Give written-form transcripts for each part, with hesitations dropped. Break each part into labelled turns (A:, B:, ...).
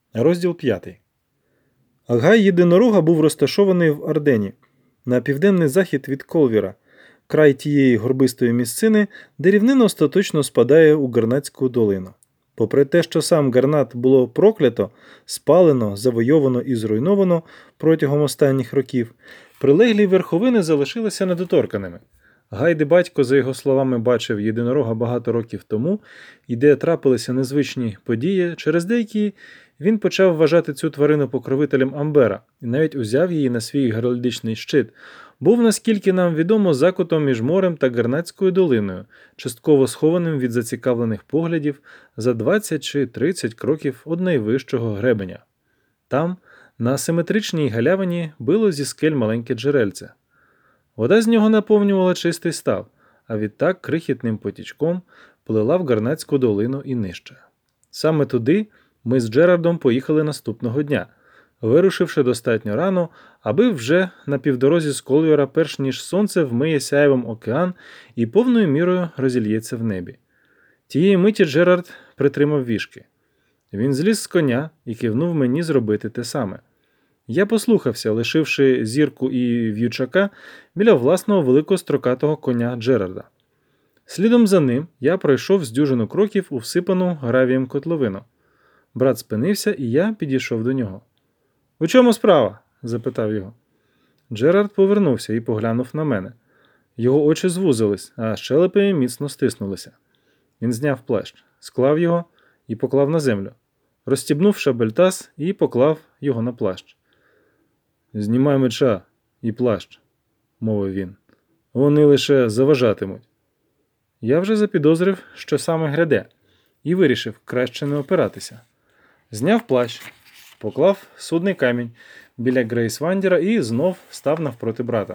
A: Розділ 5. Гай єдинорога був розташований в Ардені, на південний захід від Колвіра, край тієї горбистої місцини, де рівнина остаточно спадає у Гарнатську долину. Попри те, що сам Гарнат було проклято, спалено, завойовано і зруйновано протягом останніх років, прилеглі верховини залишилися недоторканими. Гайди батько, за його словами, бачив єдинорога багато років тому, і де трапилися незвичні події, через деякі він почав вважати цю тварину покровителем Амбера і навіть узяв її на свій геральдичний щит. Був, наскільки нам відомо, закутом між морем та Гарнатською долиною, частково схованим від зацікавлених поглядів за 20 чи 30 кроків од найвищого гребеня. Там, на симетричній галявині, било зі скель маленьке джерельце. Вода з нього наповнювала чистий став, а відтак крихітним потічком плила в Гарнатську долину і нижче. Саме туди ми з Джерардом поїхали наступного дня, вирушивши достатньо рано, аби вже на півдорозі з Колвіра, перш ніж сонце вмиє сяйвом океан і повною мірою розільється в небі. Тієї миті Джерард притримав вішки. Він зліз з коня і кивнув мені зробити те саме. Я послухався, лишивши зірку і в'ючака біля власного великострокатого коня Джерарда. Слідом за ним я пройшов з дюжину кроків у всипану гравієм котловину. Брат спинився, і я підійшов до нього. «У чому справа?» – запитав його. Джерард повернувся і поглянув на мене. Його очі звузились, а щелепи міцно стиснулися. Він зняв плащ, склав його і поклав на землю. Розстібнув шабельтас і поклав його на плащ. «Знімай меча і плащ», – мовив він. «Вони лише заважатимуть». Я вже запідозрив, що саме гряде, і вирішив краще не опиратися. Зняв плащ, поклав судний камінь біля Грейсвандера і знов став навпроти брата.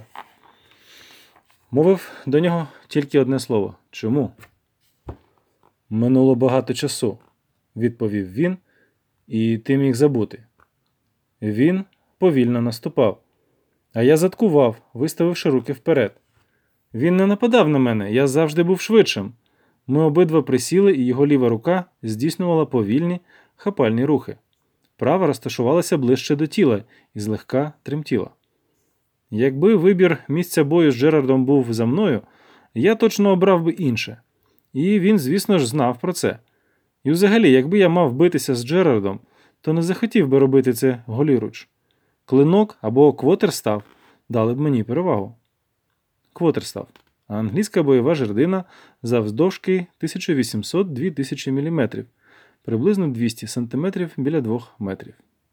A: Мовив до нього тільки одне слово. «Чому?» «Минуло багато часу», – відповів він, – «і ти міг забути». Він повільно наступав, а я заткував, виставивши руки вперед. Він не нападав на мене, я завжди був швидшим. Ми обидва присіли, і його ліва рука здійснювала повільні, хапальні рухи. Права розташувалася ближче до тіла і злегка тремтіла. Якби вибір місця бою з Джерардом був за мною, я точно обрав би інше. І він, звісно ж, знав про це. І взагалі, якби я мав битися з Джерардом, то не захотів би робити це голіруч. Клинок або квотерстав дали б мені перевагу. Квотерстав – англійська бойова жердина завдовжки 1800-2000 мм, приблизно 200 см біля 2 метрів.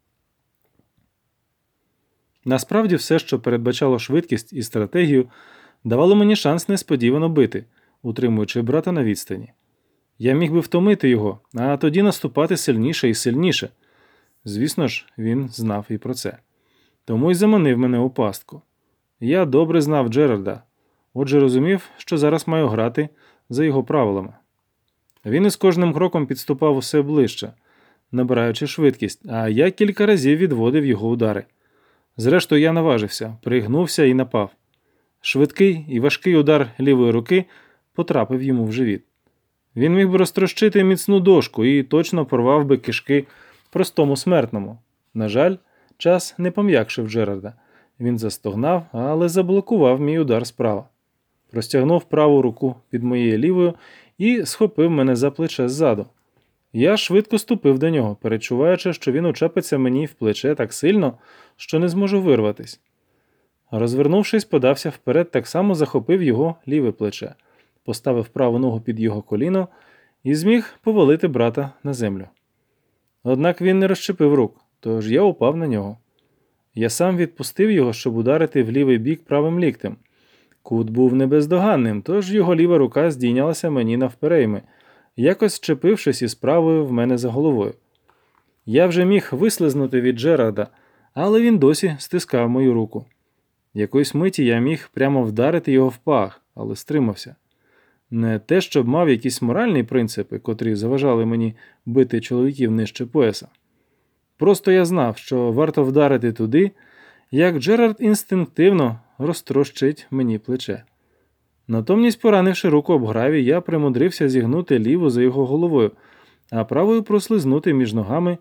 A: Насправді все, що передбачало швидкість і стратегію, давало мені шанс несподівано бити, утримуючи брата на відстані. Я міг би втомити його, а тоді наступати сильніше і сильніше. Звісно ж, він знав і про це. Тому й заманив мене у пастку. Я добре знав Джерарда, отже розумів, що зараз маю грати за його правилами. Він із кожним кроком підступав усе ближче, набираючи швидкість, а я кілька разів відводив його удари. Зрештою я наважився, пригнувся і напав. Швидкий і важкий удар лівої руки потрапив йому в живіт. Він міг би розтрощити міцну дошку і точно порвав би кишки простому смертному. На жаль, час не пом'якшив Джерарда. Він застогнав, але заблокував мій удар справа. Простягнув праву руку під моєю лівою і схопив мене за плече ззаду. Я швидко ступив до нього, перечуваючи, що він учепиться мені в плече так сильно, що не зможу вирватись. Розвернувшись, подався вперед, так само захопив його ліве плече, поставив праву ногу під його коліно і зміг повалити брата на землю. Однак він не розчепив рук, тож я упав на нього. Я сам відпустив його, щоб ударити в лівий бік правим ліктем. Кут був небездоганним, тож його ліва рука здійнялася мені навперейми, якось чепившись із правою в мене за головою. Я вже міг вислизнути від Джерарда, але він досі стискав мою руку. Якоїсь миті я міг прямо вдарити його в пах, але стримався. Не те, щоб мав якісь моральні принципи, котрі заважали мені бити чоловіків нижче пояса. Просто я знав, що варто вдарити туди, як Джерард інстинктивно розтрощить мені плече. Натомість, поранивши руку об гравій, я примудрився зігнути ліву за його головою, а правою прослизнути між ногами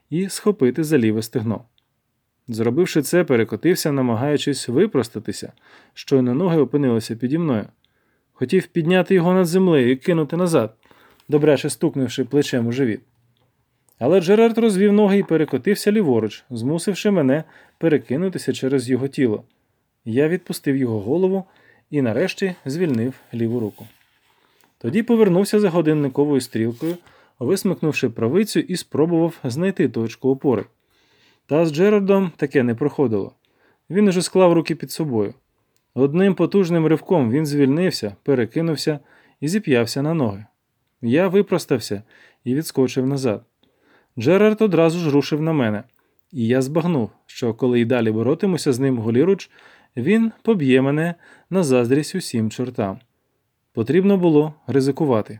A: і схопити за ліве стегно. Зробивши це, перекотився, намагаючись випростатися, щойно ноги опинилися піді мною. Хотів підняти його над землею і кинути назад, добряче стукнувши плечем у живіт. Але Джерард розвів ноги і перекотився ліворуч, змусивши мене перекинутися через його тіло. Я відпустив його голову і нарешті звільнив ліву руку. Тоді повернувся за годинниковою стрілкою, висмикнувши правицю і спробував знайти точку опори. Та з Джерардом таке не проходило. Він уже склав руки під собою. Одним потужним ривком він звільнився, перекинувся і зіп'явся на ноги. Я випростався і відскочив назад. Джерард одразу ж рушив на мене, і я збагнув, що коли й далі боротимуся з ним голіруч, він поб'є мене на заздрість усім чортам. Потрібно було ризикувати.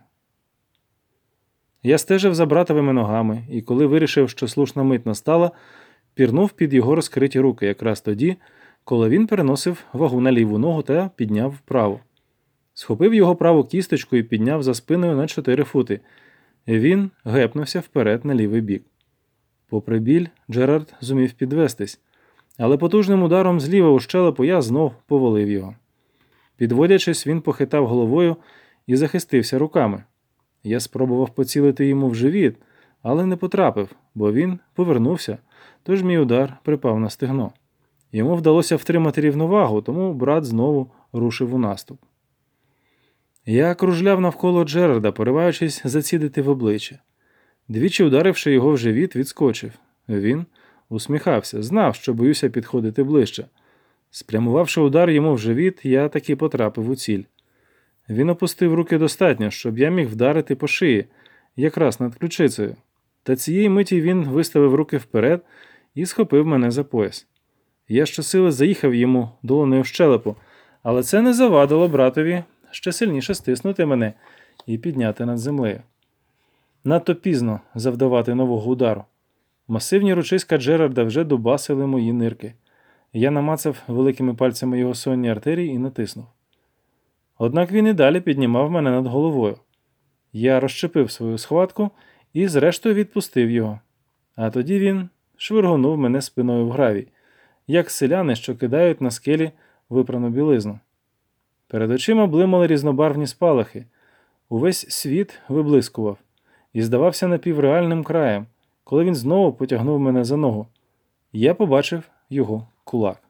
A: Я стежив за братовими ногами, і коли вирішив, що слушна мить настала, пірнув під його розкриті руки якраз тоді, коли він переносив вагу на ліву ногу та підняв праву. Схопив його праву кісточку і підняв за спиною на 4 фути. Він гепнувся вперед на лівий бік. Попри біль, Джерард зумів підвестись, але потужним ударом зліва у щелепу я знов повалив його. Підводячись, він похитав головою і захистився руками. Я спробував поцілити йому в живіт, але не потрапив, бо він повернувся, тож мій удар припав на стегно. Йому вдалося втримати рівновагу, тому брат знову рушив у наступ. Я кружляв навколо Джерарда, пориваючись зацідити в обличчя. Двічі ударивши його в живіт, відскочив. Він усміхався, знав, що боюся підходити ближче. Спрямувавши удар йому в живіт, я таки потрапив у ціль. Він опустив руки достатньо, щоб я міг вдарити по шиї, якраз над ключицею. Та цієї миті він виставив руки вперед і схопив мене за пояс. Я щосили заїхав йому долонею в щелепу, але це не завадило братові ще сильніше стиснути мене і підняти над землею. Надто пізно завдавати нового удару. Масивні ручиська Джерарда вже дубасили мої нирки. Я намацав великими пальцями його сонні артерії і натиснув. Однак він і далі піднімав мене над головою. Я розщепив свою схватку і зрештою відпустив його. А тоді він швиргонув мене спиною в гравій, як селяни, що кидають на скелі випрану білизну. Перед очима блимали різнобарвні спалахи. Увесь світ виблискував і здавався напівреальним краєм, коли він знову потягнув мене за ногу. Я побачив його кулак.